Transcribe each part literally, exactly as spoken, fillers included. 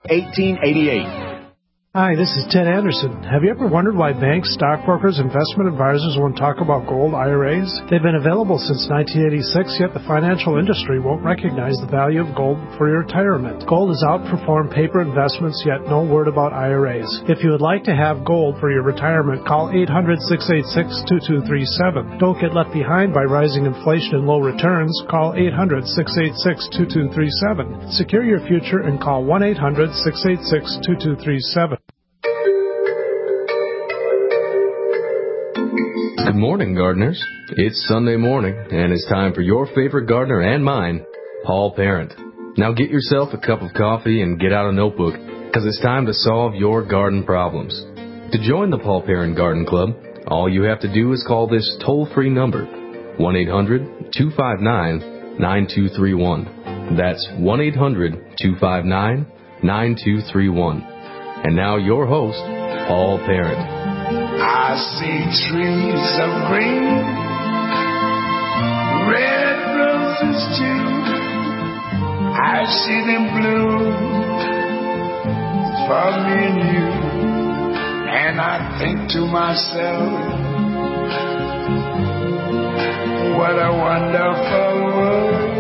eighteen eighty-eight. Hi, this is Ted Anderson. Have you ever wondered why banks, stockbrokers, investment advisors won't talk about gold I R As? They've been available since nineteen eighty-six, yet the financial industry won't recognize the value of gold for your retirement. Gold has outperformed paper investments, yet no word about I R As. If you would like to have gold for your retirement, call eight hundred, six eight six, two two three seven. Don't get left behind by rising inflation and low returns. Call eight hundred, six eight six, two two three seven. Secure your future and call one eight hundred, six eight six, two two three seven. Good morning, gardeners. It's Sunday morning, and it's time for your favorite gardener and mine, Paul Parent. Now get yourself a cup of coffee and get out a notebook, because it's time to solve your garden problems. To join the Paul Parent Garden Club, all you have to do is call this toll-free number, one eight hundred, two five nine, nine two three one. That's one eight hundred, two five nine, nine two three one. And now your host, Paul Parent. I see trees of green, red roses too. I see them bloom for me and you. And I think to myself, what a wonderful world.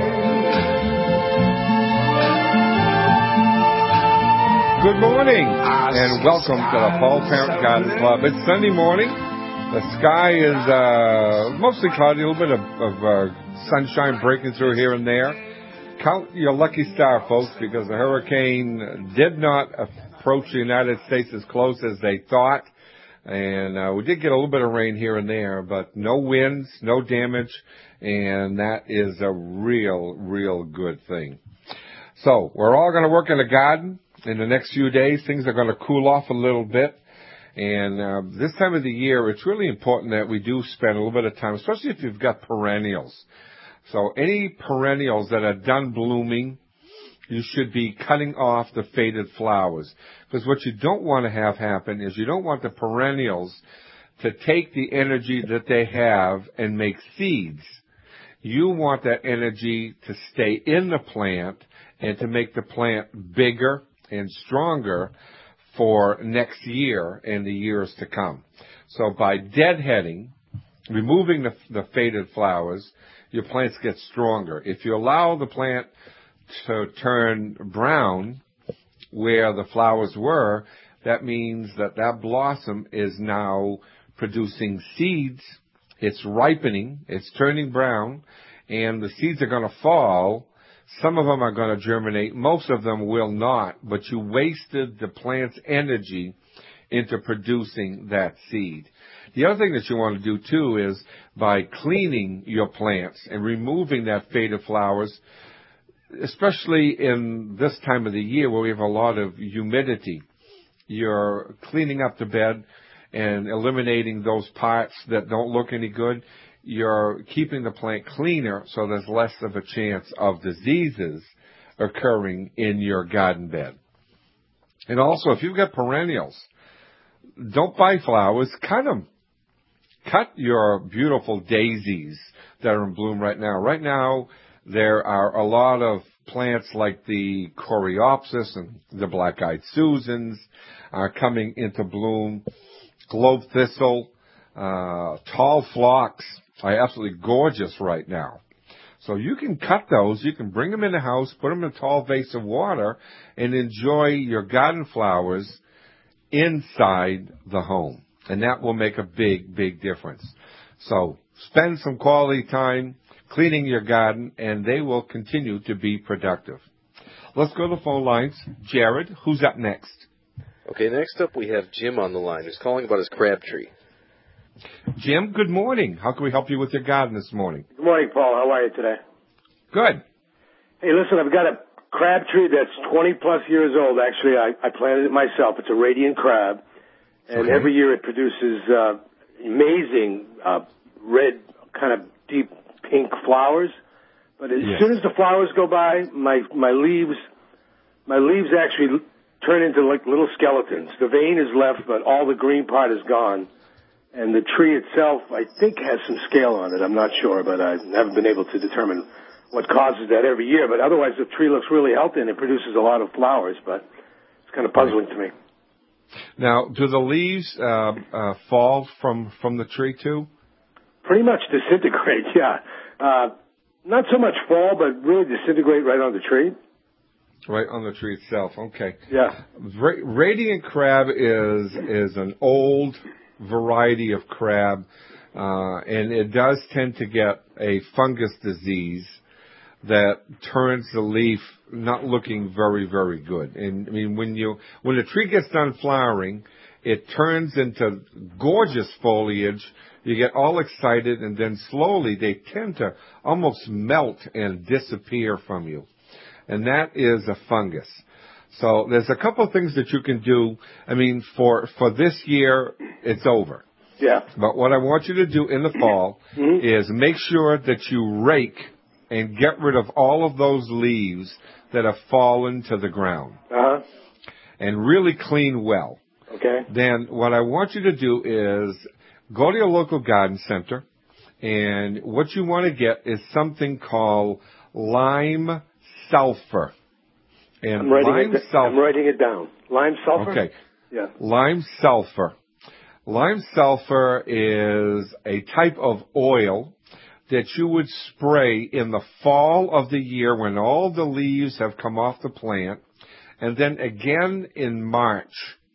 Good morning, and welcome to the Paul Parent Garden Club. It's Sunday morning. The sky is uh, mostly cloudy, a little bit of, of uh, sunshine breaking through here and there. Count your lucky star, folks, because the hurricane did not approach the United States as close as they thought. And uh, we did get a little bit of rain here and there, but no winds, no damage, and that is a real, real good thing. So we're all going to work in the garden. In the next few days, things are going to cool off a little bit. And uh, this time of the year, it's really important that we do spend a little bit of time, especially if you've got perennials. So any perennials that are done blooming, you should be cutting off the faded flowers. Because what you don't want to have happen is you don't want the perennials to take the energy that they have and make seeds. You want that energy to stay in the plant and to make the plant bigger and stronger for next year and the years to come. So by deadheading, removing the, the faded flowers, your plants get stronger. If you allow the plant to turn brown where the flowers were, that means that that blossom is now producing seeds. It's ripening, it's turning brown, and the seeds are going to fall. Some of them are going to germinate. Most of them will not, but you wasted the plant's energy into producing that seed. The other thing that you want to do, too, is by cleaning your plants and removing that faded flowers, especially in this time of the year where we have a lot of humidity. You're cleaning up the bed and eliminating those parts that don't look any good. You're keeping the plant cleaner so there's less of a chance of diseases occurring in your garden bed. And also, if you've got perennials, don't buy flowers, cut them. Cut your beautiful daisies that are in bloom right now. Right now, there are a lot of plants like the Coreopsis and the Black-Eyed Susans are coming into bloom. Globe thistle, uh, tall phlox are absolutely gorgeous right now. So you can cut those, you can bring them in the house, put them in a tall vase of water, and enjoy your garden flowers inside the home. And that will make a big, big difference. So spend some quality time cleaning your garden, and they will continue to be productive. Let's go to the phone lines. Jared, who's up next? Okay, next up we have Jim on the line, who's calling about his crab tree. Jim, good morning. How can we help you with your garden this morning? Good morning, Paul. How are you today? Good. Hey, listen, I've got a crab tree that's twenty plus years old. Actually, I, I planted it myself. It's a radiant crab, and okay. Every year it produces uh, amazing uh, red, kind of deep pink flowers. But as yes. soon as the flowers go by, my my leaves, my leaves actually turn into like little skeletons. The vein is left, but all the green part is gone. And the tree itself, I think, has some scale on it. I'm not sure, but I haven't been able to determine what causes that every year. But otherwise, the tree looks really healthy, and it produces a lot of flowers. But It's kind of puzzling to me. Now, do the leaves uh, uh, fall from, from the tree too? Pretty much disintegrate, yeah. Uh, not so much fall, but really disintegrate right on the tree. Right on the tree itself. Okay. Yeah. Ra- Radiant crab is is an old variety of crab, uh, and it does tend to get a fungus disease that turns the leaf not looking very, very good. And I mean, when you when the tree gets done flowering, it turns into gorgeous foliage. You get all excited, and then slowly they tend to almost melt and disappear from you. And that is a fungus. So there's a couple of things that you can do. I mean, for for this year, it's over. Yeah. But what I want you to do in the fall mm-hmm. is make sure that you rake and get rid of all of those leaves that have fallen to the ground. Uh-huh. And really clean well. Okay. Then what I want you to do is go to your local garden center, and what you want to get is something called lime sulfur. And I'm writing, lime it, sulfur, I'm writing it down. Lime sulfur? Okay. Yeah. Lime sulfur. Lime sulfur is a type of oil that you would spray in the fall of the year when all the leaves have come off the plant, and then again in March.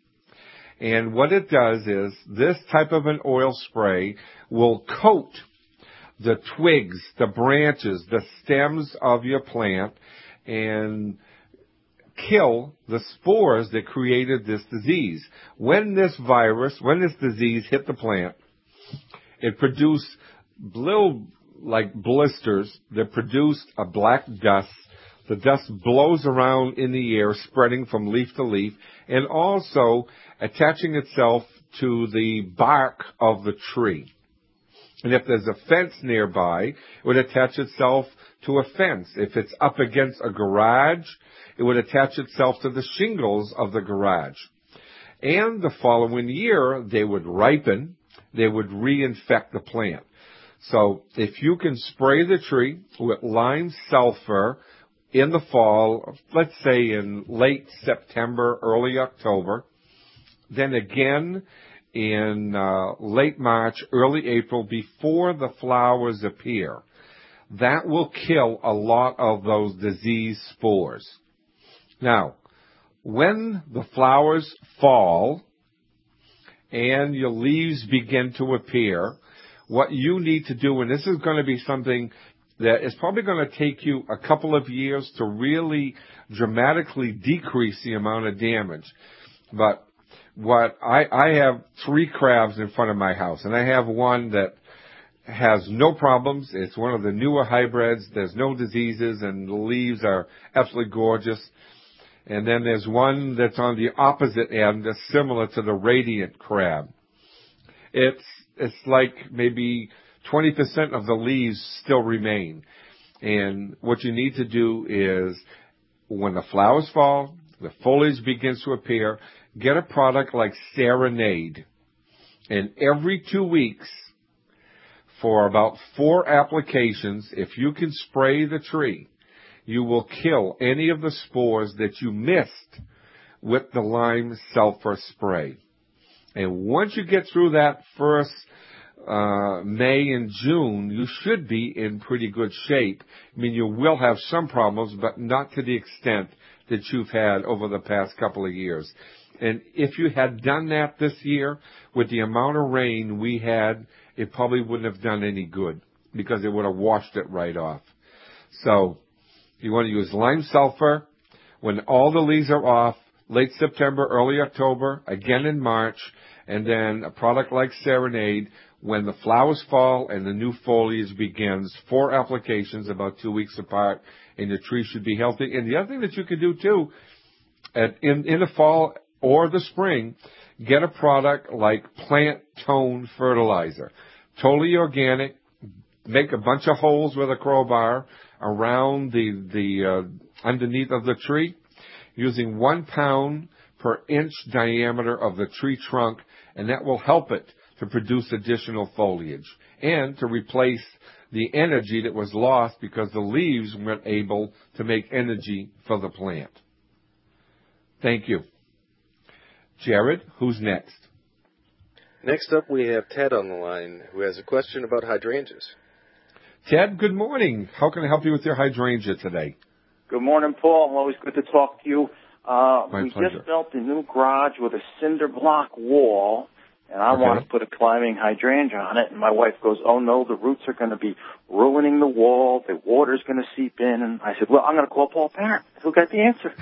And what it does is this type of an oil spray will coat the twigs, the branches, the stems of your plant, and kill the spores that created this disease. When this virus, when this disease hit the plant, it produced little like blisters that produced a black dust. The dust blows around in the air, spreading from leaf to leaf, and also attaching itself to the bark of the tree. And if there's a fence nearby, it would attach itself to a fence. If it's up against a garage, it would attach itself to the shingles of the garage. And the following year, they would ripen. They would reinfect the plant. So if you can spray the tree with lime sulfur in the fall, let's say in late September, early October, then again in uh, late March, early April, before the flowers appear, that will kill a lot of those disease spores. Now, when the flowers fall and your leaves begin to appear, what you need to do, and this is going to be something that is probably going to take you a couple of years to really dramatically decrease the amount of damage. But what I, I have three crabs in front of my house, and I have one that has no problems. It's one of the newer hybrids. There's no diseases, and the leaves are absolutely gorgeous. And then there's one that's on the opposite end, that's similar to the radiant crab. It's it's like maybe twenty percent of the leaves still remain. And what you need to do is, when the flowers fall, the foliage begins to appear, get a product like Serenade. And every two weeks, for about four applications, if you can spray the tree, you will kill any of the spores that you missed with the lime sulfur spray. And once you get through that first uh, May and June, you should be in pretty good shape. I mean, you will have some problems, but not to the extent that you've had over the past couple of years. And if you had done that this year, with the amount of rain we had, it probably wouldn't have done any good, because it would have washed it right off. So you want to use lime sulfur when all the leaves are off, late September, early October, again in March, and then a product like Serenade when the flowers fall and the new foliage begins. Four applications about two weeks apart, and the tree should be healthy. And the other thing that you can do, too, at, in, in the fall or the spring, get a product like Plant Tone Fertilizer. Totally organic. Make a bunch of holes with a crowbar around the, the uh, underneath of the tree, using one pound per inch diameter of the tree trunk, and that will help it to produce additional foliage and to replace the energy that was lost because the leaves weren't able to make energy for the plant. Thank you. Jared, who's next? Next up, we have Ted on the line, who has a question about hydrangeas. Ted, good morning. How can I help you with your hydrangea today? Good morning, Paul. Always good to talk to you. Uh, My we pleasure. just built a new garage with a cinder block wall, and I Okay. want to put a climbing hydrangea on it. And my wife goes, oh, no, the roots are going to be ruining the wall. The water's going to seep in. And I said, well, I'm going to call Paul Parent. Who got the answer?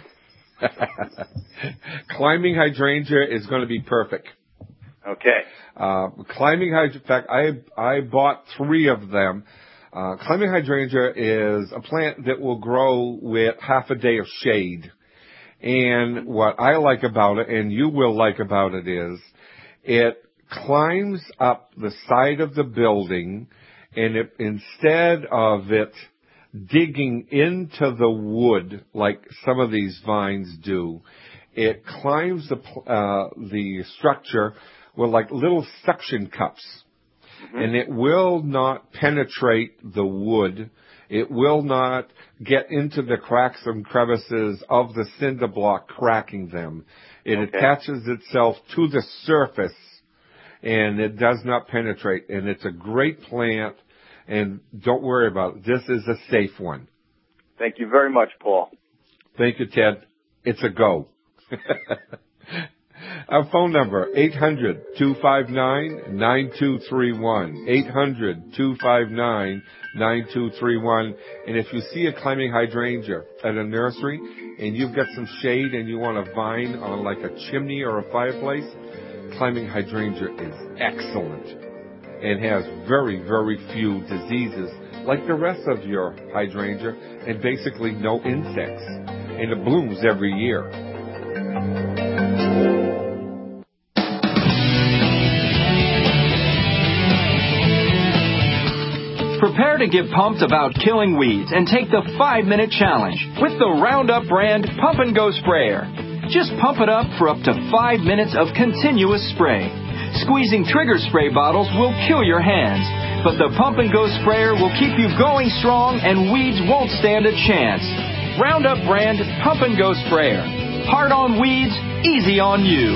Climbing hydrangea is going to be perfect. Okay. Uh, climbing hydrangea, in fact, I, I bought three of them. Uh, climbing hydrangea is a plant that will grow with half a day of shade. And what I like about it, and you will like about it, is it climbs up the side of the building, and it, instead of it digging into the wood like some of these vines do, it climbs the uh, the structure with like little suction cups. Mm-hmm. And it will not penetrate the wood. It will not get into the cracks and crevices of the cinder block, cracking them. It okay. attaches itself to the surface, and it does not penetrate. And it's a great plant, and don't worry about it. This is a safe one. Thank you very much, Paul. Thank you, Ted. It's a go. Our phone number, eight hundred, two five nine, nine two three one, eight hundred, two five nine, nine two three one. And if you see a climbing hydrangea at a nursery and you've got some shade and you want a vine on like a chimney or a fireplace, climbing hydrangea is excellent and has very, very few diseases like the rest of your hydrangea, and basically no insects. And it blooms every year. Prepare to get pumped about killing weeds and take the five-minute challenge with the Roundup brand Pump and Go Sprayer. Just pump it up for up to five minutes of continuous spray. Squeezing trigger spray bottles will kill your hands, but the Pump and Go Sprayer will keep you going strong and weeds won't stand a chance. Roundup brand Pump and Go Sprayer. Hard on weeds, easy on you.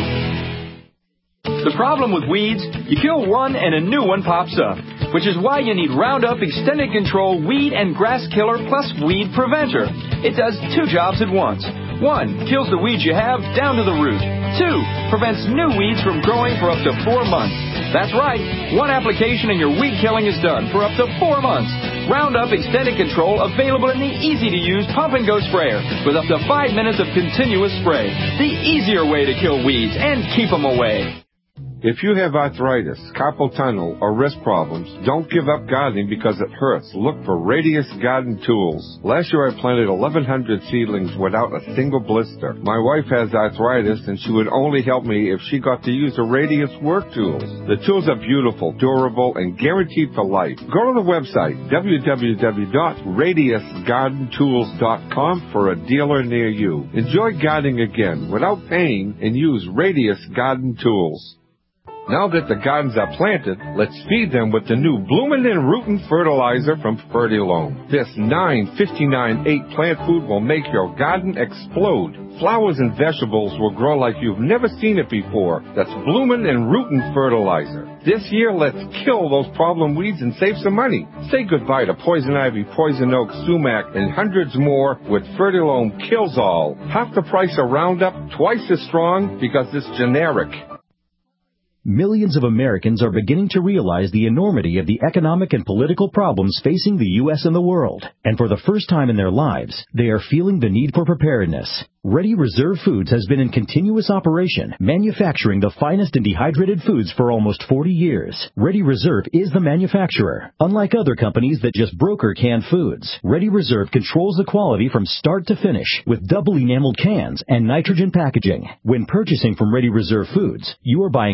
The problem with weeds, you kill one and a new one pops up, which is why you need Roundup Extended Control Weed and Grass Killer plus Weed Preventer. It does two jobs at once. One, kills the weeds you have down to the root. Two, prevents new weeds from growing for up to four months. That's right, one application and your weed killing is done for up to four months. Roundup Extended Control available in the easy-to-use Pump and Go Sprayer with up to five minutes of continuous spray. The easier way to kill weeds and keep them away. If you have arthritis, carpal tunnel, or wrist problems, don't give up gardening because it hurts. Look for Radius Garden Tools. Last year I planted eleven hundred seedlings without a single blister. My wife has arthritis and she would only help me if she got to use the Radius work tools. The tools are beautiful, durable, and guaranteed for life. Go to the website, w w w dot radius garden tools dot com, for a dealer near you. Enjoy gardening again without pain and use Radius Garden Tools. Now that the gardens are planted, let's feed them with the new Bloomin' and Rootin' fertilizer from Fertilome. This nine fifty-nine eight plant food will make your garden explode. Flowers and vegetables will grow like you've never seen it before. That's Bloomin' and Rootin' fertilizer. This year, let's kill those problem weeds and save some money. Say goodbye to poison ivy, poison oak, sumac, and hundreds more with Fertilome Kills All. Half the price of Roundup, twice as strong because it's generic. Millions of Americans are beginning to realize the enormity of the economic and political problems facing the U S and the world. And for the first time in their lives, they are feeling the need for preparedness. Ready Reserve Foods has been in continuous operation, manufacturing the finest in dehydrated foods for almost forty years. Ready Reserve is the manufacturer. Unlike other companies that just broker canned foods, Ready Reserve controls the quality from start to finish with double enameled cans and nitrogen packaging. When purchasing from Ready Reserve Foods, you are buying factory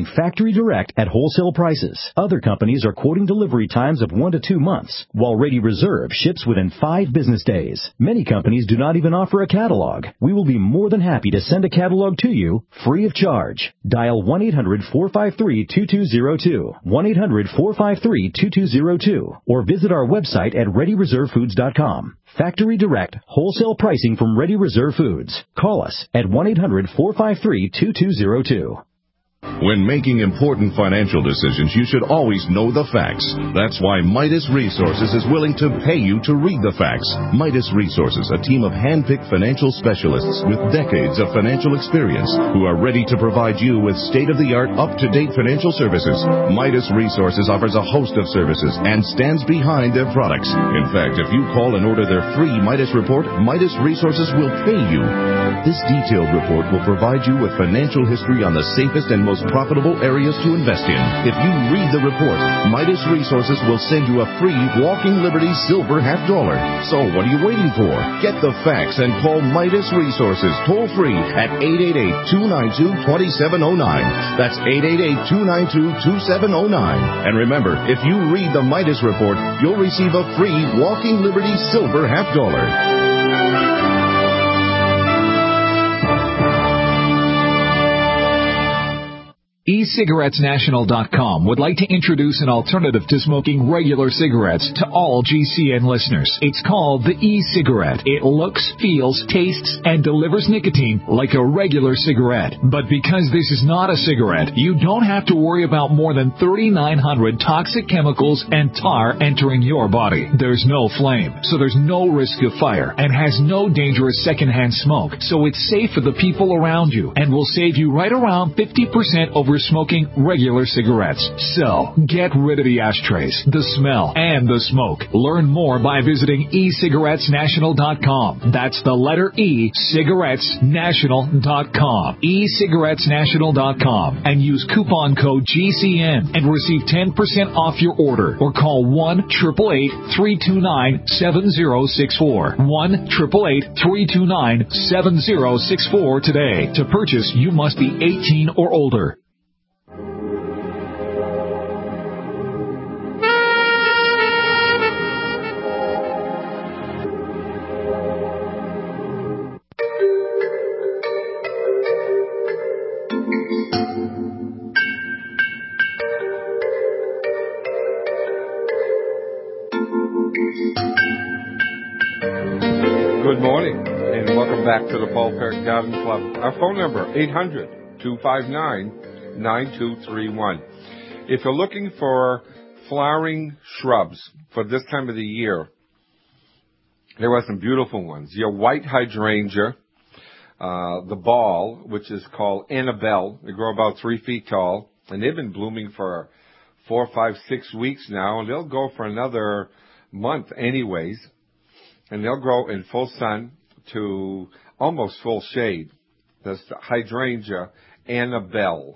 Factory Direct at wholesale prices. Other companies are quoting delivery times of one to two months, while Ready Reserve ships within five business days. Many companies do not even offer a catalog. We will be more than happy to send a catalog to you free of charge. Dial one eight hundred, four five three, two two zero two, one eight hundred, four five three, two two zero two, or visit our website at ready reserve foods dot com. Factory Direct, wholesale pricing from Ready Reserve Foods. Call us at one eight hundred, four five three, two two zero two. When making important financial decisions, you should always know the facts. That's why Midas Resources is willing to pay you to read the facts. Midas Resources, a team of hand-picked financial specialists with decades of financial experience who are ready to provide you with state-of-the-art, up-to-date financial services. Midas Resources offers a host of services and stands behind their products. In fact, if you call and order their free Midas report, Midas Resources will pay you. This detailed report will provide you with financial history on the safest and most profitable areas to invest in. If you read the report, Midas Resources will send you a free Walking Liberty silver half dollar. So what are you waiting for? Get the facts and call Midas Resources toll free at eight eight eight, two nine two, two seven zero nine. That's eight eight eight, two nine two, two seven zero nine. And remember, if you read the Midas report, you'll receive a free Walking Liberty silver half dollar. e cigarettes national dot com would like to introduce an alternative to smoking regular cigarettes to all G C N listeners. It's called the e-cigarette. It looks, feels, tastes, and delivers nicotine like a regular cigarette. But because this is not a cigarette, you don't have to worry about more than thirty-nine hundred toxic chemicals and tar entering your body. There's no flame, so there's no risk of fire, and has no dangerous secondhand smoke, so it's safe for the people around you and will save you right around fifty percent over smoking regular cigarettes. So, get rid of the ashtrays, the smell, and the smoke. Learn more by visiting e cigarettes national dot com. That's the letter E, cigarettes national dot com. e cigarettes national dot com. And use coupon code G C N and receive ten percent off your order. Or call one, eight eight eight, three two nine, seven zero six four. one, eight eight eight, three two nine, seven zero six four today. To purchase, you must be eighteen or older. Good morning, and welcome back to the Paul Parrott Garden Club. Our phone number, eight hundred, two five nine, nine two three one. If you're looking for flowering shrubs for this time of the year, there are some beautiful ones. Your white hydrangea, uh, the ball, which is called Annabelle. They grow about three feet tall, and they've been blooming for four, five, six weeks now, and they'll go for another month anyways. And they'll grow in full sun to almost full shade. That's the hydrangea Annabelle.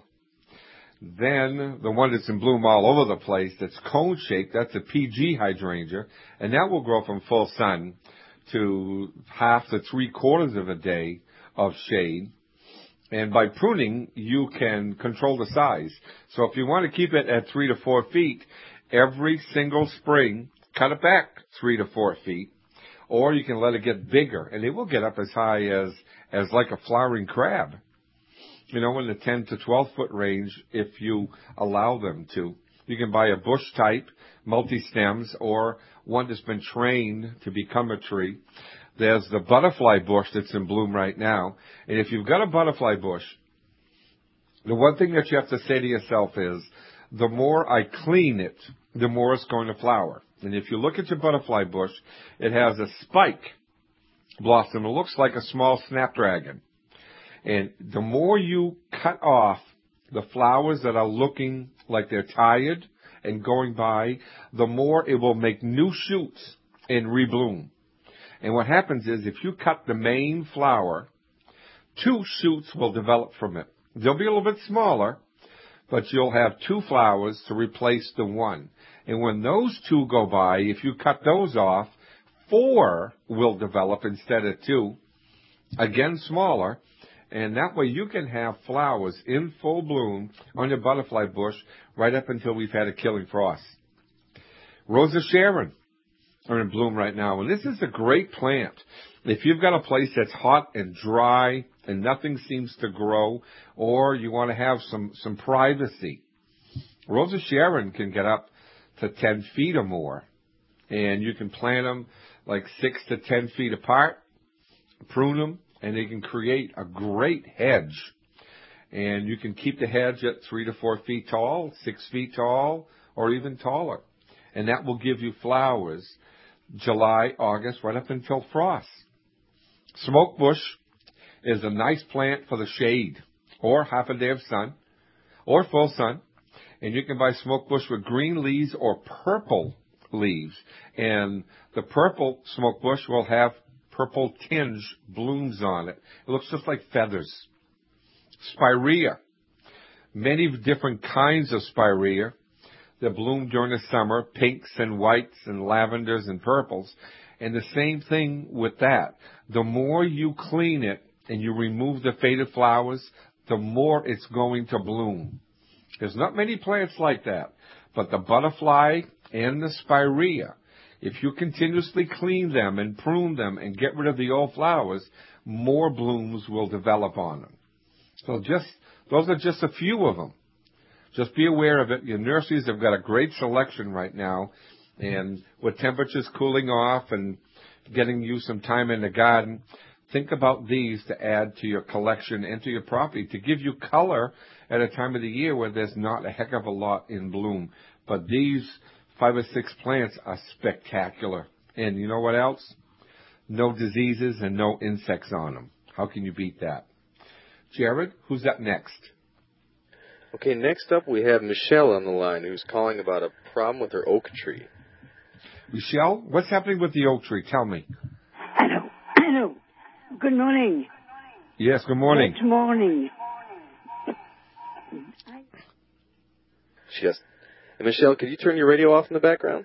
Then the one that's in bloom all over the place, that's cone-shaped, that's a P G hydrangea, and that will grow from full sun to half to three-quarters of a day of shade. And by pruning, you can control the size. So if you want to keep it at three to four feet, every single spring, cut it back three to four feet. Or you can let it get bigger, and it will get up as high as, as like a flowering crab. You know, in the ten to twelve foot range, if you allow them to. You can buy a bush type, multi-stems, or one that's been trained to become a tree. There's the butterfly bush that's in bloom right now. And if you've got a butterfly bush, the one thing that you have to say to yourself is, the more I clean it, the more it's going to flower. And if you look at your butterfly bush, it has a spike blossom. It looks like a small snapdragon. And the more you cut off the flowers that are looking like they're tired and going by, the more it will make new shoots and rebloom. And what happens is, if you cut the main flower, two shoots will develop from it. They'll be a little bit smaller, but you'll have two flowers to replace the one. And when those two go by, if you cut those off, four will develop instead of two. Again, smaller. And that way you can have flowers in full bloom on your butterfly bush right up until we've had a killing frost. Rose of Sharon are in bloom right now, and this is a great plant. If you've got a place that's hot and dry and nothing seems to grow, or you want to have some, some privacy, Rose of Sharon can get up to ten feet or more, and you can plant them like six to ten feet apart, prune them, and they can create a great hedge. And you can keep the hedge at three to four feet tall, six feet tall, or even taller. And that will give you flowers July, August, right up until frost. Smoke bush is a nice plant for the shade, or half a day of sun, or full sun. And you can buy smoke bush with green leaves or purple leaves. And the purple smoke bush will have purple tinge blooms on it. It looks just like feathers. Spirea. Many different kinds of spirea that bloom during the summer, pinks and whites and lavenders and purples. And the same thing with that. The more you clean it and you remove the faded flowers, the more it's going to bloom. There's not many plants like that. But the butterfly and the spirea, if you continuously clean them and prune them and get rid of the old flowers, more blooms will develop on them. So just, those are just a few of them. Just be aware of it. Your nurseries have got a great selection right now. And with temperatures cooling off and getting you some time in the garden, think about these to add to your collection and to your property to give you color at a time of the year where there's not a heck of a lot in bloom. But these five or six plants are spectacular. And you know what else? No diseases and no insects on them. How can you beat that? Jared, who's up next? Okay, next up we have Michelle on the line who's calling about a problem with her oak tree. Michelle, what's happening with the oak tree? Tell me. Hello. Hello. Good morning. Yes, good morning. Good morning. She has... Michelle, could you turn your radio off in the background?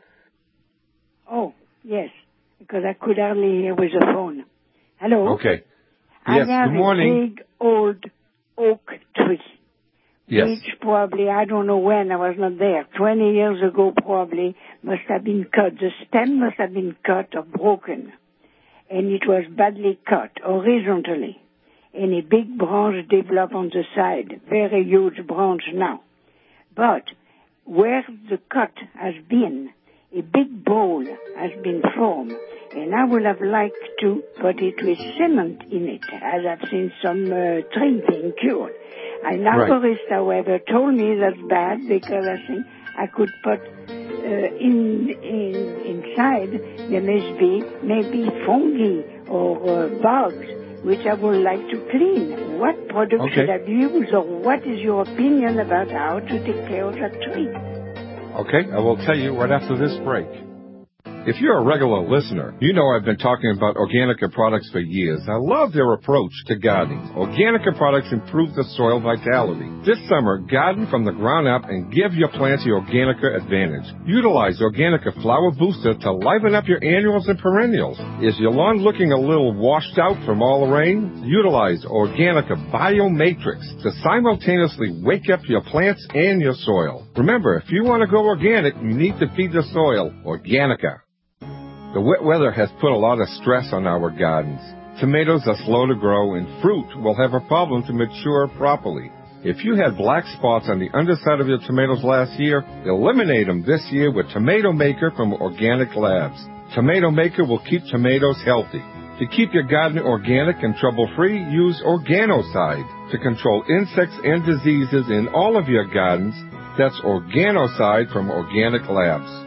Oh, yes, because I could hardly hear with the phone. Hello? Okay. Yes, I have good morning. a big old oak tree. Yes. Which probably, I don't know when, I was not there, twenty years ago probably, must have been cut. The stem must have been cut or broken. And it was badly cut, horizontally. And a big branch developed on the side, very huge branch now. But where the cut has been, a big bowl has been formed. And I would have liked to put it with cement in it, as I've seen some uh, tree being cured. An arborist, right. however, told me that's bad because I think I could put uh, in, in inside there must be maybe fungi or uh, bugs, which I would like to clean. What product okay. should I use, or what is your opinion about how to take care of that tree? Okay, I will tell you right after this break. If you're a regular listener, you know I've been talking about Organica products for years. I love their approach to gardening. Organica products improve the soil vitality. This summer, garden from the ground up and give your plants the Organica advantage. Utilize Organica Flower Booster to liven up your annuals and perennials. Is your lawn looking a little washed out from all the rain? Utilize Organica Biomatrix to simultaneously wake up your plants and your soil. Remember, if you want to go organic, you need to feed the soil Organica. The wet weather has put a lot of stress on our gardens. Tomatoes are slow to grow, and fruit will have a problem to mature properly. If you had black spots on the underside of your tomatoes last year, eliminate them this year with Tomato Maker from Organic Labs. Tomato Maker will keep tomatoes healthy. To keep your garden organic and trouble-free, use Organocide to control insects and diseases in all of your gardens. That's Organocide from Organic Labs.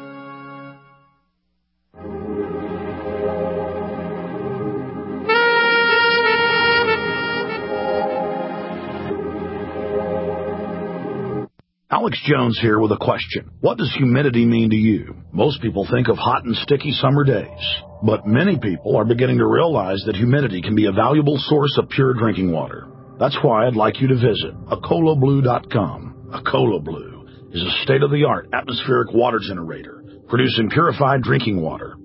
Alex Jones here with a question. What does humidity mean to you? Most people think of hot and sticky summer days, but many people are beginning to realize that humidity can be a valuable source of pure drinking water. That's why I'd like you to visit Acola Blue dot com. Acola Blue is a state-of-the-art atmospheric water generator producing purified drinking water.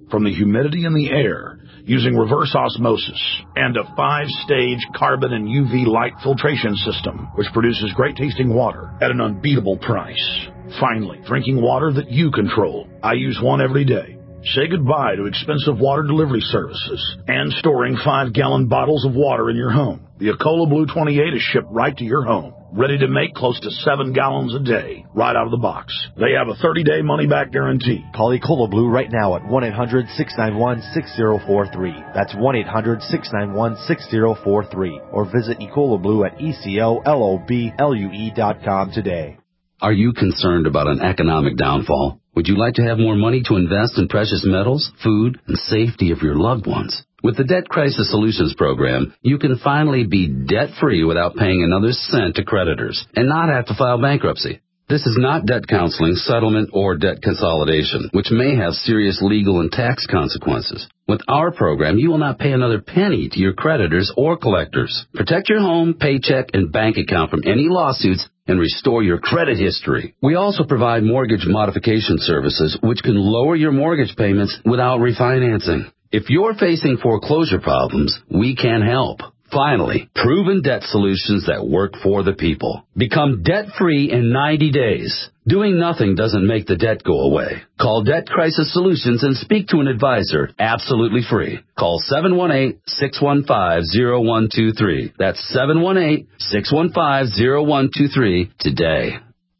from the humidity in the air using reverse osmosis and a five-stage carbon and U V light filtration system, which produces great-tasting water at an unbeatable price. Finally, drinking water that you control. I use one every day. Say goodbye to expensive water delivery services and storing five-gallon bottles of water in your home. The Ecola Blue twenty-eight is shipped right to your home, ready to make close to seven gallons a day, right out of the box. They have a thirty-day money-back guarantee. Call Ecola Blue right now at one eight hundred six nine one six zero four three. That's one eight hundred six nine one six zero four three. Or visit Ecola Blue at E C O L O B L U E dot com today. Are you concerned about an economic downfall? Would you like to have more money to invest in precious metals, food, and safety of your loved ones? With the Debt Crisis Solutions Program, you can finally be debt-free without paying another cent to creditors and not have to file bankruptcy. This is not debt counseling, settlement, or debt consolidation, which may have serious legal and tax consequences. With our program, you will not pay another penny to your creditors or collectors. Protect your home, paycheck, and bank account from any lawsuits and restore your credit history. We also provide mortgage modification services, which can lower your mortgage payments without refinancing. If you're facing foreclosure problems, we can help. Finally, proven debt solutions that work for the people. Become debt-free in ninety days. Doing nothing doesn't make the debt go away. Call Debt Crisis Solutions and speak to an advisor absolutely free. Call seven one eight, six one five, zero one two three. That's seven one eight, six one five, zero one two three today.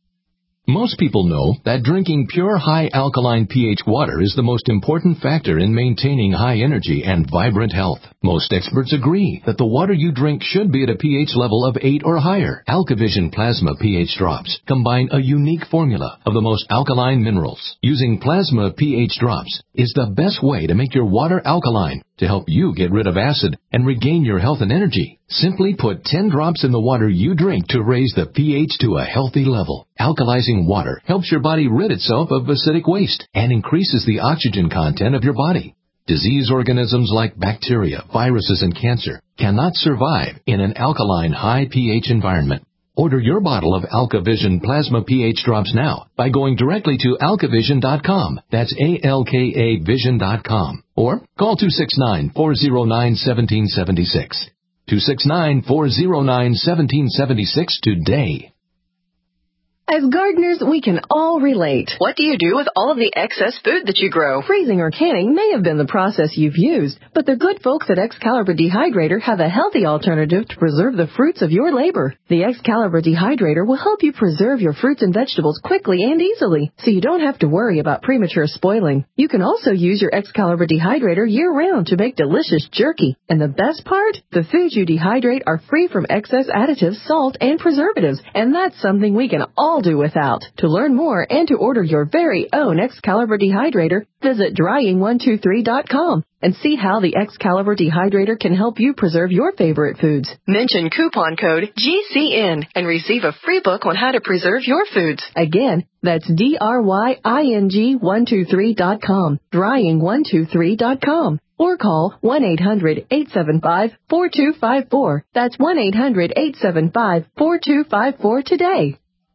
Most people know that drinking pure high alkaline pH water is the most important factor in maintaining high energy and vibrant health. Most experts agree that the water you drink should be at a pH level of eight or higher. AlkaVision Plasma pH drops combine a unique formula of the most alkaline minerals. Using plasma pH drops is the best way to make your water alkaline to help you get rid of acid and regain your health and energy. Simply put ten drops in the water you drink to raise the pH to a healthy level. Alkalizing water helps your body rid itself of acidic waste and increases the oxygen content of your body. Disease organisms like bacteria, viruses, and cancer cannot survive in an alkaline high pH environment. Order your bottle of AlkaVision Plasma pH drops now by going directly to alkavision dot com. That's A L K A vision dot com. Or call two six nine, four zero nine, one seven seven six. two six nine, four zero nine, one seven seven six today. As gardeners, we can all relate. What do you do with all of the excess food that you grow? Freezing or canning may have been the process you've used, but the good folks at Excalibur Dehydrator have a healthy alternative to preserve the fruits of your labor. The Excalibur Dehydrator will help you preserve your fruits and vegetables quickly and easily, so you don't have to worry about premature spoiling. You can also use your Excalibur Dehydrator year-round to make delicious jerky. And the best part? The foods you dehydrate are free from excess additives, salt, and preservatives, and that's something we can all do without. To learn more and to order your very own Excalibur Dehydrator, visit drying one two three dot com and see how the Excalibur Dehydrator can help you preserve your favorite foods. Mention coupon code G C N and receive a free book on how to preserve your foods. Again, that's D R Y I N G one two three dot com, drying one two three dot com. Or call one eight hundred, eight seven five, four two five four. That's one eight hundred, eight seven five, four two five four today.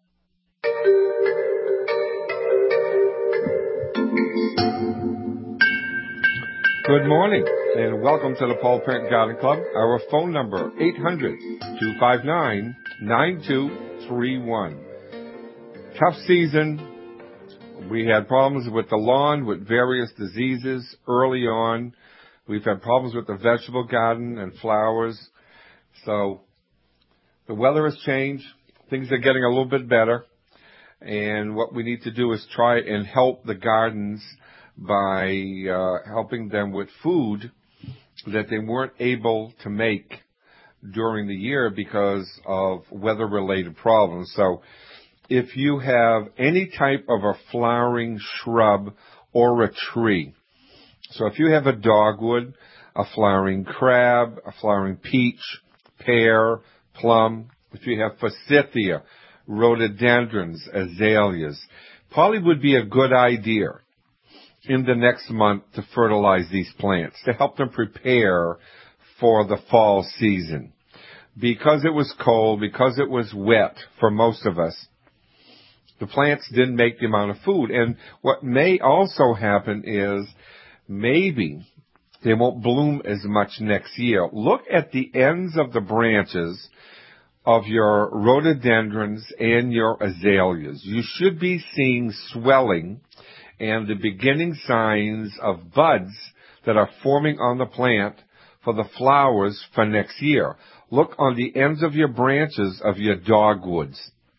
Good morning, and welcome to the Paul Parent Garden Club. Our phone number, eight hundred, two five nine, nine two three one. Tough season. We had problems with the lawn, with various diseases early on. We've had problems with the vegetable garden and flowers. So the weather has changed. Things are getting a little bit better. And what we need to do is try and help the gardens by uh, helping them with food that they weren't able to make during the year because of weather-related problems. So if you have any type of a flowering shrub or a tree, so if you have a dogwood, a flowering crab, a flowering peach, pear, plum, if you have forsythia, rhododendrons, azaleas, probably would be a good idea in the next month to fertilize these plants, to help them prepare for the fall season. Because it was cold, because it was wet for most of us, the plants didn't make the amount of food. And what may also happen is maybe they won't bloom as much next year. Look at the ends of the branches of your rhododendrons and your azaleas. You should be seeing swelling and the beginning signs of buds that are forming on the plant for the flowers for next year. Look on the ends of your branches of your dogwoods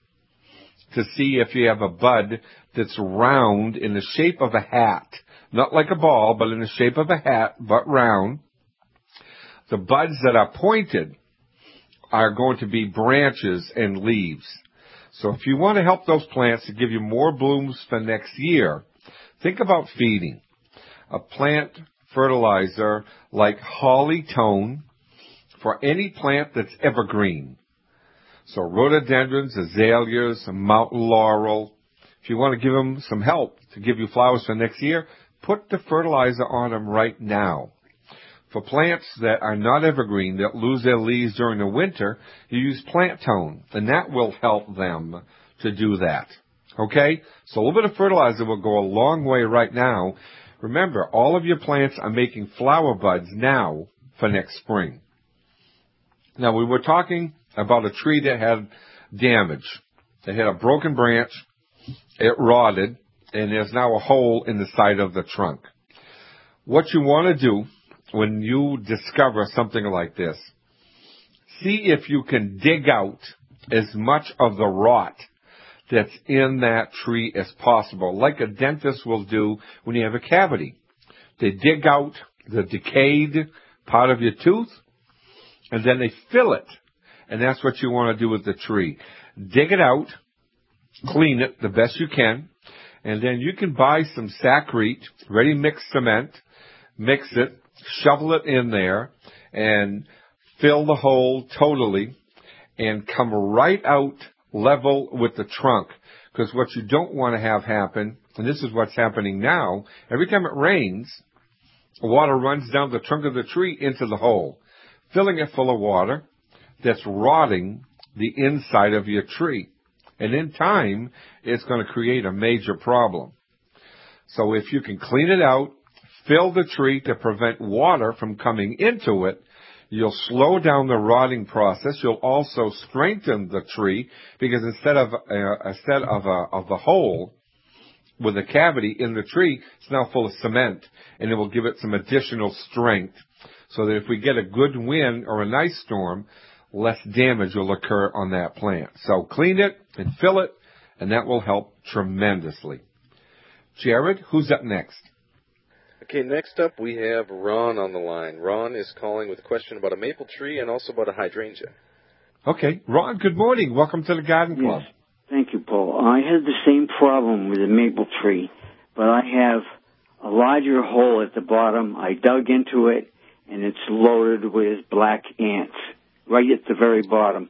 to see if you have a bud that's round in the shape of a hat. Not like a ball, but in the shape of a hat, but round. The buds that are pointed are going to be branches and leaves. So if you want to help those plants to give you more blooms for next year, think about feeding. A plant fertilizer like Holly Tone for any plant that's evergreen. So rhododendrons, azaleas, mountain laurel. If you want to give them some help to give you flowers for next year, put the fertilizer on them right now. For plants that are not evergreen, that lose their leaves during the winter, you use Plant Tone, and that will help them to do that. Okay? So a little bit of fertilizer will go a long way right now. Remember, all of your plants are making flower buds now for next spring. Now, we were talking about a tree that had damage. It had a broken branch, it rotted, and there's now a hole in the side of the trunk. What you want to do when you discover something like this, see if you can dig out as much of the rot that's in that tree as possible, like a dentist will do when you have a cavity. They dig out the decayed part of your tooth, and then they fill it. And that's what you want to do with the tree. Dig it out, clean it the best you can, and then you can buy some Sakrete, ready mixed cement, mix it, shovel it in there, and fill the hole totally, and come right out level with the trunk. Because what you don't want to have happen, and this is what's happening now, every time it rains, water runs down the trunk of the tree into the hole, filling it full of water that's rotting the inside of your tree. And in time, it's going to create a major problem. So if you can clean it out, fill the tree to prevent water from coming into it, you'll slow down the rotting process. You'll also strengthen the tree because instead of uh, instead of a of the hole with a cavity in the tree, it's now full of cement, and it will give it some additional strength so that if we get a good wind or a nice storm, less damage will occur on that plant. So clean it and fill it, and that will help tremendously. Jared, who's up next? Okay, next up we have Ron on the line. Ron is calling with a question about a maple tree and also about a hydrangea. Okay, Ron, good morning. Welcome to the Garden Club. Yes. Thank you, Paul. I had the same problem with the maple tree, but I have a larger hole at the bottom. I dug into it, and it's loaded with black ants right at the very bottom.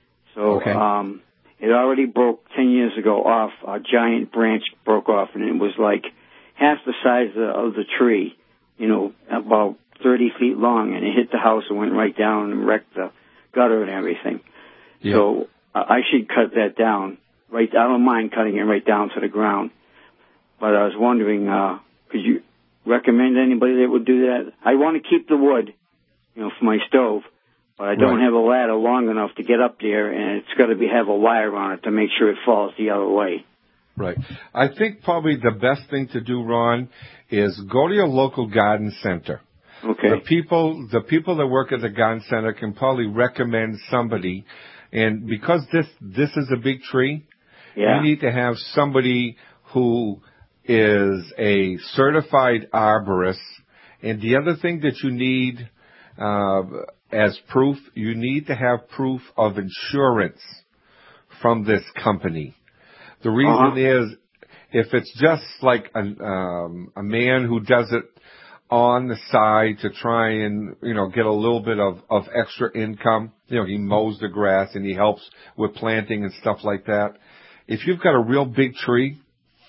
So okay. um, it already broke ten years ago off. A giant branch broke off, and it was like half the size of the tree, you know, about thirty feet long, and it hit the house and went right down and wrecked the gutter and everything. Yep. So uh, I should cut that down. Right, I don't mind cutting it right down to the ground. But I was wondering, uh, could you recommend anybody that would do that? I want to keep the wood, you know, for my stove, but I don't right. have a ladder long enough to get up there, and it's got to be have a wire on it to make sure it falls the other way. Right. I think probably the best thing to do, Ron, is go to your local garden center. Okay. The people, the people that work at the garden center can probably recommend somebody, and because this this is a big tree, yeah. you need to have somebody who is a certified arborist. And the other thing that you need uh, as proof, you need to have proof of insurance from this company. The reason uh-huh. is, if it's just like a, um, a man who does it on the side to try and, you know, get a little bit of, of extra income, you know, he mows the grass and he helps with planting and stuff like that. If you've got a real big tree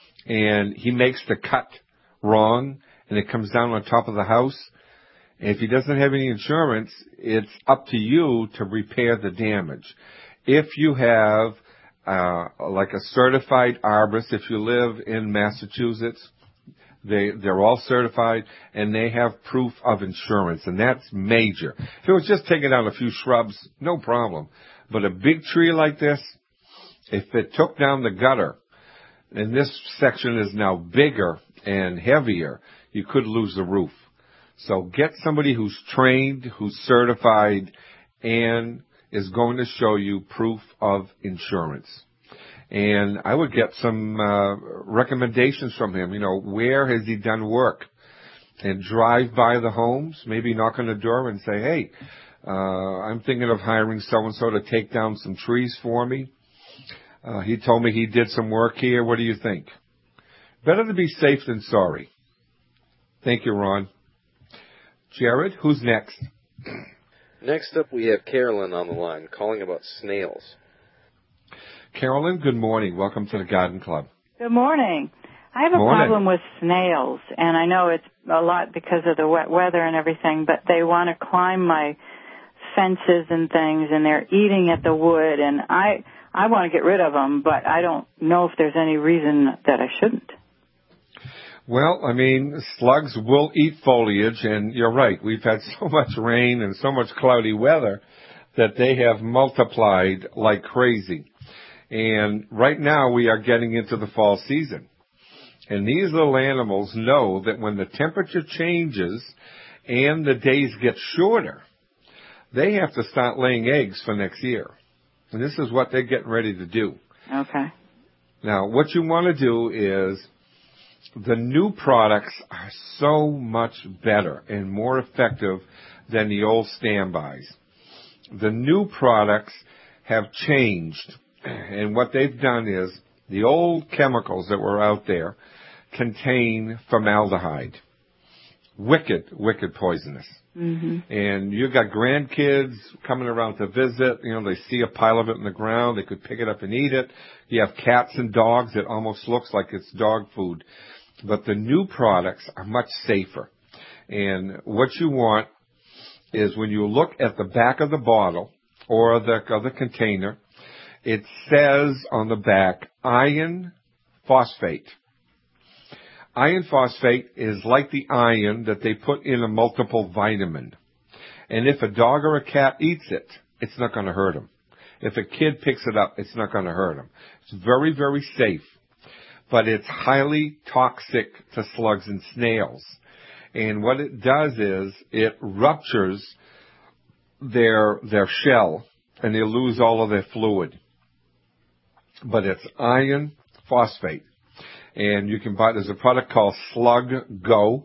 and he makes the cut wrong and it comes down on top of the house, and if he doesn't have any insurance, it's up to you to repair the damage. If you have Uh, like a certified arborist, if you live in Massachusetts, They, they're all certified, and they have proof of insurance, and that's major. If it was just taking down a few shrubs, no problem. But a big tree like this, if it took down the gutter, and this section is now bigger and heavier, you could lose the roof. So get somebody who's trained, who's certified, and is going to show you proof of insurance. And I would get some uh, recommendations from him. You know, where has he done work? And drive by the homes, maybe knock on the door and say, hey, uh, I'm thinking of hiring so-and-so to take down some trees for me. Uh, he told me he did some work here. What do you think? Better to be safe than sorry. Thank you, Ron. Jared, who's next? Next up, we have Carolyn on the line calling about snails. Carolyn, good morning. Welcome to the Garden Club. Good morning. I have a Morning. problem with snails, and I know it's a lot because of the wet weather and everything, but they want to climb my fences and things, and they're eating at the wood, and I I want to get rid of them, but I don't know if there's any reason that I shouldn't. Well, I mean, slugs will eat foliage, and you're right. We've had so much rain and so much cloudy weather that they have multiplied like crazy. And right now we are getting into the fall season. And these little animals know that when the temperature changes and the days get shorter, they have to start laying eggs for next year. And this is what they're getting ready to do. Okay. Now, what you want to do is, the new products are so much better and more effective than the old standbys. The new products have changed. And what they've done is, the old chemicals that were out there contain formaldehyde. Wicked, wicked poisonous. Mm-hmm. And you've got grandkids coming around to visit. You know, they see a pile of it in the ground. They could pick it up and eat it. You have cats and dogs. It almost looks like it's dog food. But the new products are much safer. And what you want is when you look at the back of the bottle or the, of the container, it says on the back, iron phosphate. Iron phosphate is like the iron that they put in a multiple vitamin. And if a dog or a cat eats it, it's not going to hurt them. If a kid picks it up, it's not going to hurt them. It's very, very safe. But it's highly toxic to slugs and snails. And what it does is it ruptures their their shell, and they lose all of their fluid. But it's iron phosphate. And you can buy, there's a product called Slug Go,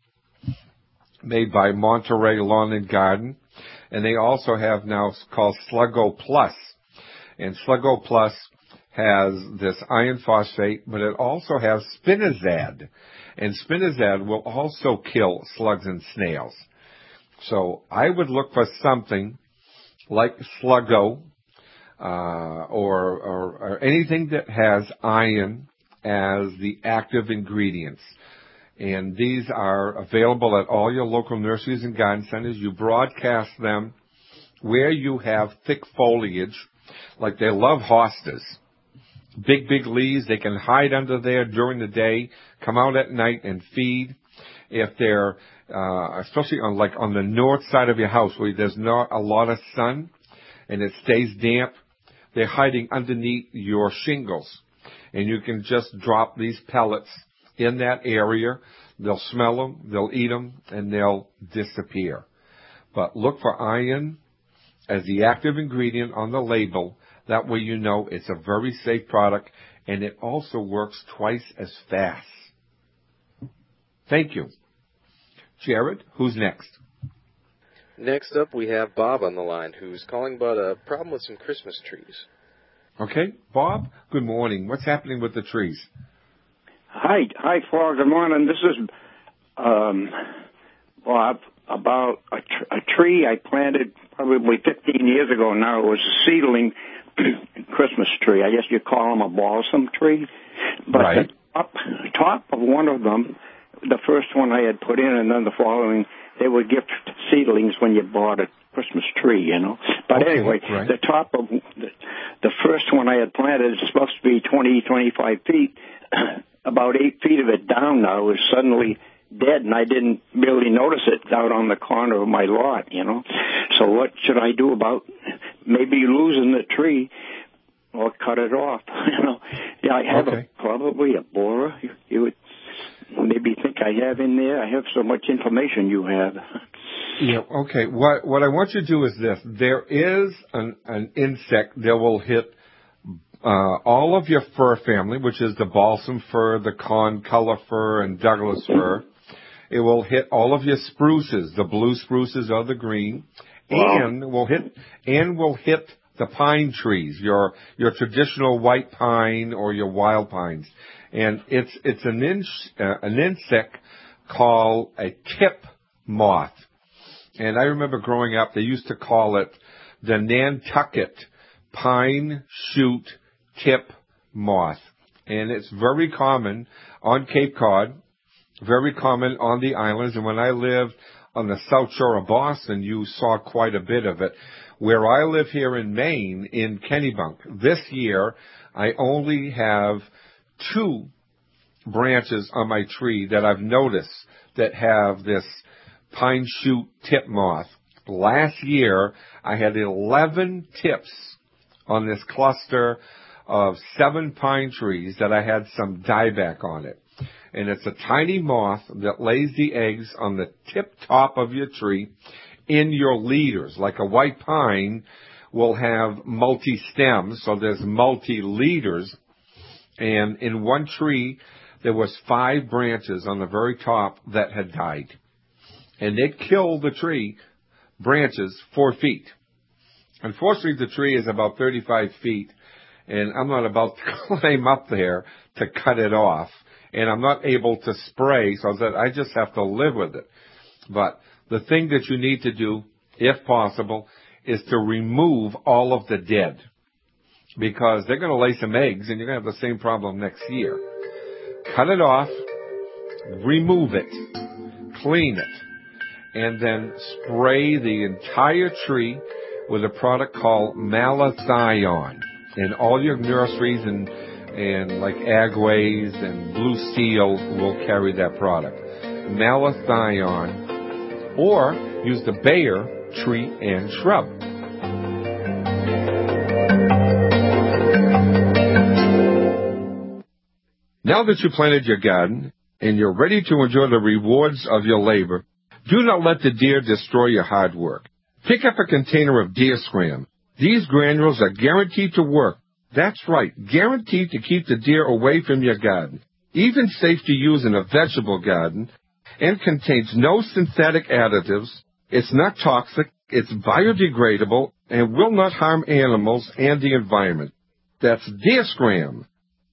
made by Monterey Lawn and Garden. And they also have now called Sluggo Plus. And Sluggo Plus has this iron phosphate, but it also has Spinazad. And Spinazad will also kill slugs and snails. So I would look for something like Sluggo, uh, or, or, or anything that has iron as the active ingredients. And these are available at all your local nurseries and garden centers. You broadcast them where you have thick foliage, like they love hostas. Big, big leaves, they can hide under there during the day, come out at night and feed. If they're, uh, especially on like on the north side of your house where there's not a lot of sun and it stays damp, they're hiding underneath your shingles. And you can just drop these pellets in that area. They'll smell them, they'll eat them, and they'll disappear. But look for iron as the active ingredient on the label. That way you know it's a very safe product, and it also works twice as fast. Thank you. Jared, who's next? Next up, we have Bob on the line, who's calling about a problem with some Christmas trees. Okay, Bob, good morning. What's happening with the trees? Hi, hi, Paul. Good morning. This is um, Bob. About a, tr- a tree I planted probably fifteen years ago now. It was a seedling Christmas tree. I guess you call them a balsam tree. But right. the top, top of one of them, the first one I had put in, and then the following, they would gift seedlings when you bought a Christmas tree, you know. But okay, anyway, right. the top of the, the first one I had planted is supposed to be twenty, twenty-five feet. about eight feet of it down now is suddenly dead, and I didn't really notice it out on the corner of my lot, you know. So what should I do about maybe losing the tree or cut it off, you know? Yeah, I have okay. a, probably a borer. You, you would maybe think I have in there. I have so much information you have. Yeah, okay. What what I want you to do is this. There is an, an insect that will hit uh, all of your fir family, which is the balsam fir, the concolor fir, and Douglas fir. It will hit all of your spruces, the blue spruces or the green, wow. and will hit and will hit the pine trees, your your traditional white pine or your wild pines. And it's it's an in, uh, an insect called a tip moth. And I remember growing up, they used to call it the Nantucket pine shoot tip moth. And it's very common on Cape Cod, very common on the islands. And when I lived on the south shore of Boston, you saw quite a bit of it. Where I live here in Maine, in Kennebunk, this year, I only have two branches on my tree that I've noticed that have this pine shoot tip moth. Last year, I had eleven tips on this cluster of seven pine trees that I had some dieback on it. And it's a tiny moth that lays the eggs on the tip top of your tree in your leaders. Like a white pine will have multi-stems, so there's multi-leaders. And in one tree, there was five branches on the very top that had died. And it killed the tree, branches, four feet. Unfortunately, the tree is about thirty-five feet, and I'm not about to climb up there to cut it off. And I'm not able to spray, so that I just have to live with it. But the thing that you need to do, if possible, is to remove all of the dead. Because they're going to lay some eggs, and you're going to have the same problem next year. Cut it off, remove it, clean it, and then spray the entire tree with a product called malathion. And all your nurseries and, and like Agways and Blue Steel will carry that product. Malathion, or use the Bayer tree and shrub. Now that you planted your garden and you're ready to enjoy the rewards of your labor, do not let the deer destroy your hard work. Pick up a container of Deer Scram. These granules are guaranteed to work. That's right, guaranteed to keep the deer away from your garden. Even safe to use in a vegetable garden, and contains no synthetic additives. It's not toxic, it's biodegradable, and will not harm animals and the environment. That's Deer Scram.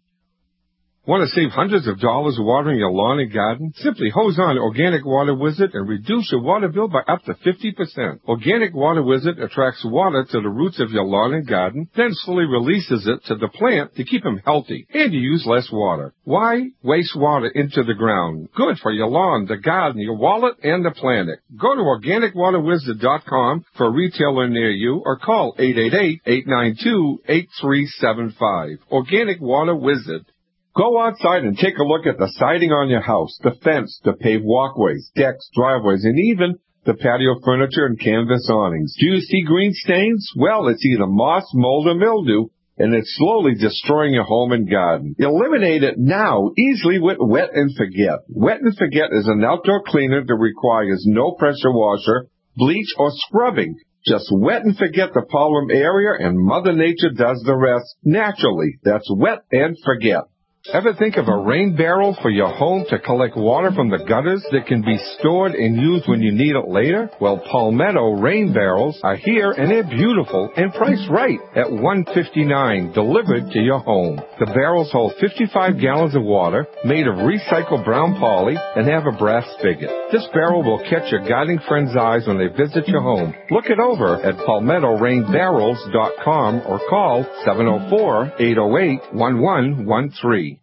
Want to save hundreds of dollars watering your lawn and garden? Simply hose on Organic Water Wizard and reduce your water bill by up to fifty percent. Organic Water Wizard attracts water to the roots of your lawn and garden, then slowly releases it to the plant to keep them healthy, and you use less water. Why waste water into the ground? Good for your lawn, the garden, your wallet, and the planet. Go to organic water wizard dot com for a retailer near you, or call eight eight eight, eight nine two, eight three seven five. Organic Water Wizard. Go outside and take a look at the siding on your house, the fence, the paved walkways, decks, driveways, and even the patio furniture and canvas awnings. Do you see green stains? Well, it's either moss, mold, or mildew, and it's slowly destroying your home and garden. Eliminate it now, easily with Wet and Forget. Wet and Forget is an outdoor cleaner that requires no pressure washer, bleach, or scrubbing. Just wet and forget the problem area, and Mother Nature does the rest naturally. That's Wet and Forget. Ever think of a rain barrel for your home to collect water from the gutters that can be stored and used when you need it later? Well, Palmetto rain barrels are here, and they're beautiful and priced right at one hundred fifty-nine dollars delivered to your home. The barrels hold fifty-five gallons of water made of recycled brown poly and have a brass spigot. This barrel will catch your gardening friends' eyes when they visit your home. Look it over at palmetto rain barrels dot com or call seven oh four, eight oh eight, one one one three.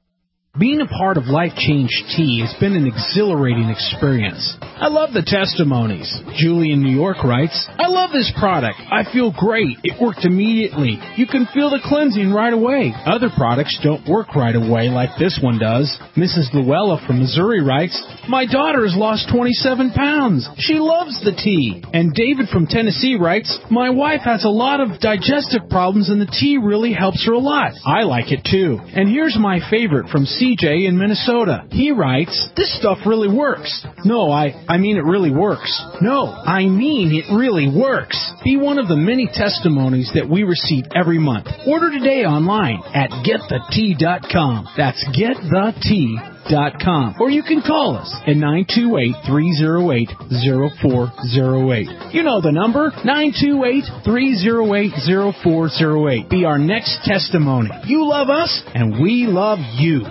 Being a part of Life Change Tea has been an exhilarating experience. I love the testimonies. Julie in New York writes, I love this product. I feel great. It worked immediately. You can feel the cleansing right away. Other products don't work right away like this one does. Missus Luella from Missouri writes, my daughter has lost twenty-seven pounds. She loves the tea. And David from Tennessee writes, my wife has a lot of digestive problems and the tea really helps her a lot. I like it too. And here's my favorite from C J in Minnesota. He writes, this stuff really works. No, I, I mean it really works. No, I mean it really works. Be one of the many testimonies that we receive every month. Order today online at get the tea dot com. That's get the tea dot com. Or you can call us at nine two eight, three oh eight, oh four oh eight. You know the number, nine two eight, three oh eight, oh four oh eight. Be our next testimony. You love us, and we love you.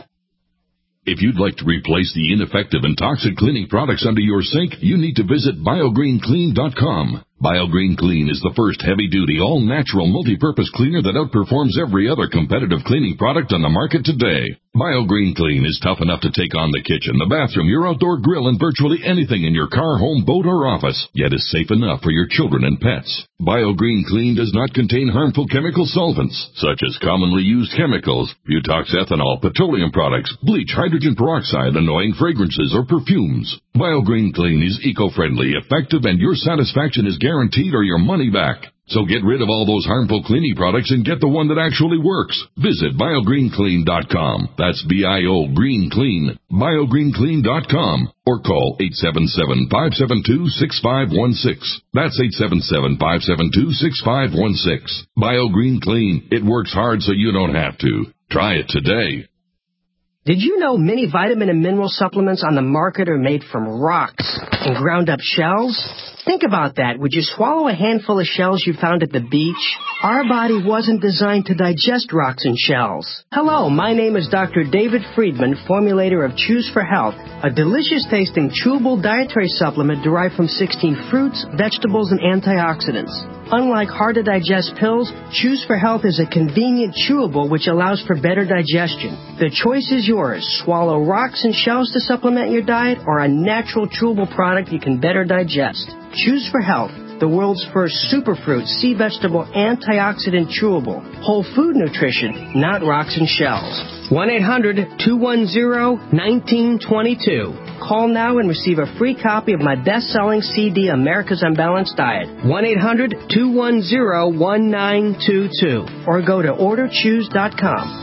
If you'd like to replace the ineffective and toxic cleaning products under your sink, you need to visit biogreen clean dot com. BioGreen Clean is the first heavy-duty, all-natural, multi-purpose cleaner that outperforms every other competitive cleaning product on the market today. BioGreen Clean is tough enough to take on the kitchen, the bathroom, your outdoor grill, and virtually anything in your car, home, boat, or office, yet is safe enough for your children and pets. BioGreen Clean does not contain harmful chemical solvents, such as commonly used chemicals, butox ethanol, petroleum products, bleach, hydrogen peroxide, annoying fragrances, or perfumes. BioGreen Clean is eco-friendly, effective, and your satisfaction is guaranteed or your money back. So get rid of all those harmful cleaning products and get the one that actually works. Visit biogreen clean dot com. That's B I O Green Clean. biogreen clean dot com. Or call eight seven seven, five seven two, six five one six. That's eight seven seven, five seven two, six five one six. BioGreen Clean. It works hard so you don't have to. Try it today. Did you know many vitamin and mineral supplements on the market are made from rocks and ground up shells? Think about that. Would you swallow a handful of shells you found at the beach? Our body wasn't designed to digest rocks and shells. Hello, my name is Doctor David Friedman, formulator of Choose for Health, a delicious-tasting chewable dietary supplement derived from sixteen fruits, vegetables, and antioxidants. Unlike hard-to-digest pills, Choose for Health is a convenient chewable which allows for better digestion. The choice is yours. Swallow rocks and shells to supplement your diet or a natural chewable product you can better digest. Choose for Health, the world's first superfruit, sea vegetable, antioxidant chewable. Whole food nutrition, not rocks and shells. one eight hundred, two one zero, one nine two two. Call now and receive a free copy of my best-selling C D, America's Unbalanced Diet. one eight hundred, two one zero, one nine two two. Or go to order choose dot com.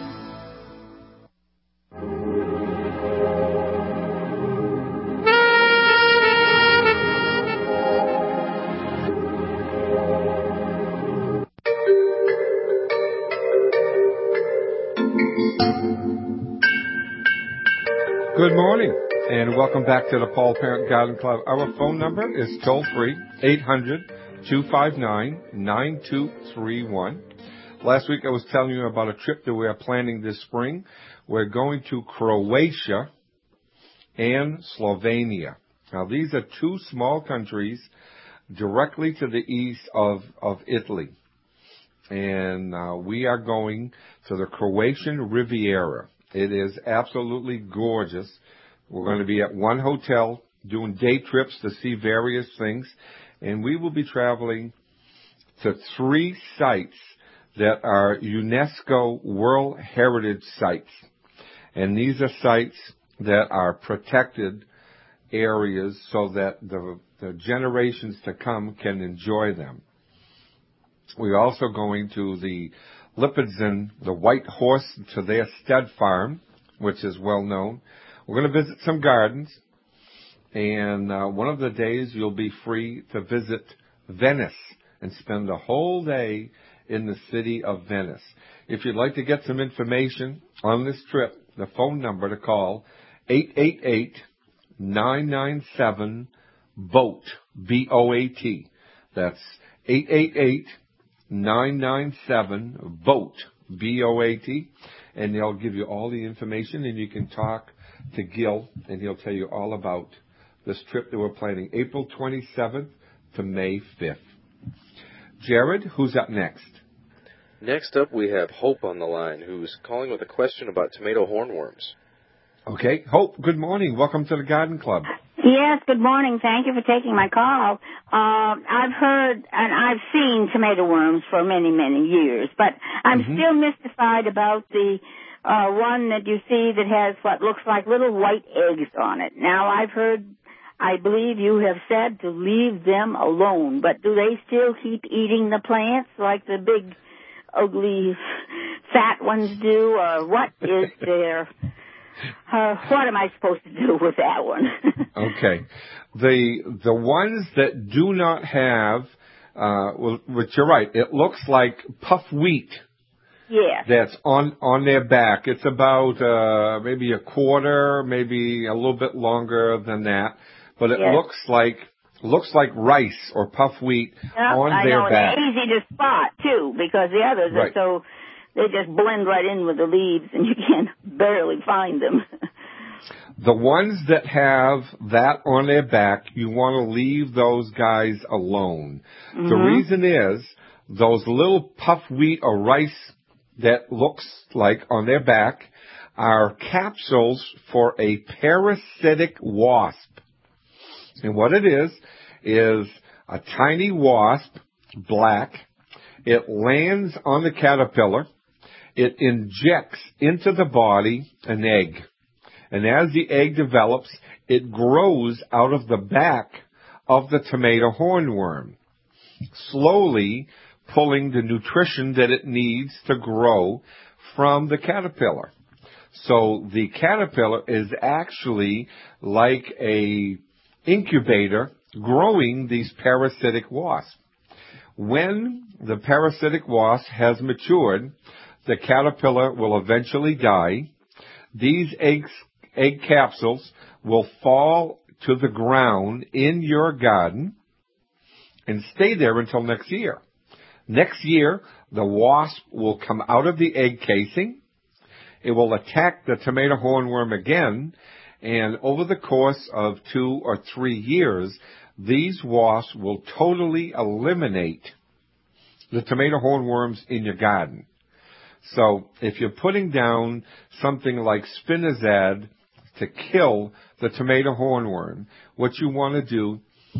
Good morning, and welcome back to the Paul Parent Garden Club. Our phone number is toll-free, eight hundred, two five nine, nine two three one. Last week I was telling you about a trip that we are planning this spring. We're going to Croatia and Slovenia. Now, these are two small countries directly to the east of, of Italy. And uh, we are going to the Croatian Riviera. It is absolutely gorgeous. We're going to be at one hotel doing day trips to see various things. And we will be traveling to three sites that are UNESCO World Heritage Sites. And these are sites that are protected areas so that the, the generations to come can enjoy them. We're also going to the Lipizzan, the White Horse, to their stud farm, which is well known. We're going to visit some gardens, and uh, one of the days you'll be free to visit Venice and spend a whole day in the city of Venice. If you'd like to get some information on this trip, the phone number to call, eight eight eight, nine nine seven, B O A T, B O A T. That's eight eight eight, nine nine seven, B O A T, B O A T. And they'll give you all the information, and you can talk to Gil, and he'll tell you all about this trip that we're planning, April twenty-seventh to May fifth. Jared, who's up next? Next up, we have Hope on the line, who's calling with a question about tomato hornworms. Okay. Hope, good morning. Welcome to the Garden Club. Yes, good morning. Thank you for taking my call. Uh, I've heard and I've seen tomato worms for many, many years, but I'm mm-hmm. still mystified about the uh, one that you see that has what looks like little white eggs on it. Now, I've heard, I believe you have said to leave them alone, but do they still keep eating the plants like the big, ugly, fat ones do, or what is their... Uh, what am I supposed to do with that one? Okay. The the ones that do not have, uh, well, which you're right, it looks like puff wheat. Yes. That's on, on their back. It's about uh, maybe a quarter, maybe a little bit longer than that. But it yes. looks like looks like rice or puff wheat yep, on I their know. back. They're easy to spot, too, because the others right. are so... They just blend right in with the leaves, and you can barely find them. The ones that have that on their back, you want to leave those guys alone. Mm-hmm. The reason is, those little puff wheat or rice that looks like on their back are capsules for a parasitic wasp. And what it is, is a tiny wasp, black. It lands on the caterpillar. It injects into the body an egg. And as the egg develops, it grows out of the back of the tomato hornworm, slowly pulling the nutrition that it needs to grow from the caterpillar. So the caterpillar is actually like a incubator growing these parasitic wasps. When the parasitic wasp has matured, the caterpillar will eventually die. These eggs, egg capsules will fall to the ground in your garden and stay there until next year. Next year, the wasp will come out of the egg casing. It will attack the tomato hornworm again, and over the course of two or three years, these wasps will totally eliminate the tomato hornworms in your garden. So if you're putting down something like Spinazad to kill the tomato hornworm, what you want to do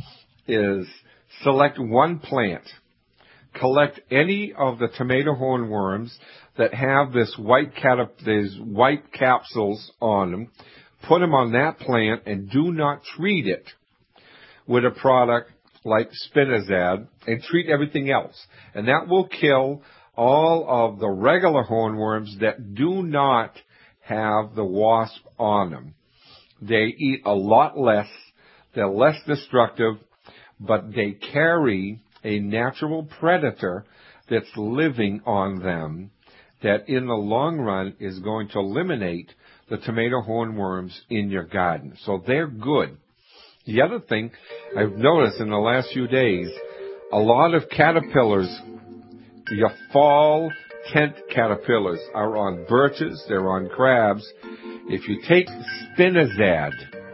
is select one plant, collect any of the tomato hornworms that have this white catap- these white capsules on them, put them on that plant, and do not treat it with a product like Spinazad, and treat everything else. And that will kill all of the regular hornworms that do not have the wasp on them. They eat a lot less, they're less destructive, but they carry a natural predator that's living on them that in the long run is going to eliminate the tomato hornworms in your garden. So they're good. The other thing I've noticed in the last few days, a lot of caterpillars, your fall tent caterpillars, are on birches, they're on crabs. If you take Spinazad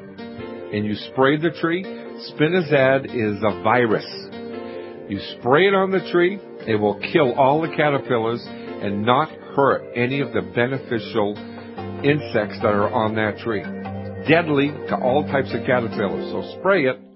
and you spray the tree, Spinazad is a virus. You spray it on the tree, it will kill all the caterpillars and not hurt any of the beneficial insects that are on that tree. Deadly to all types of caterpillars. So spray it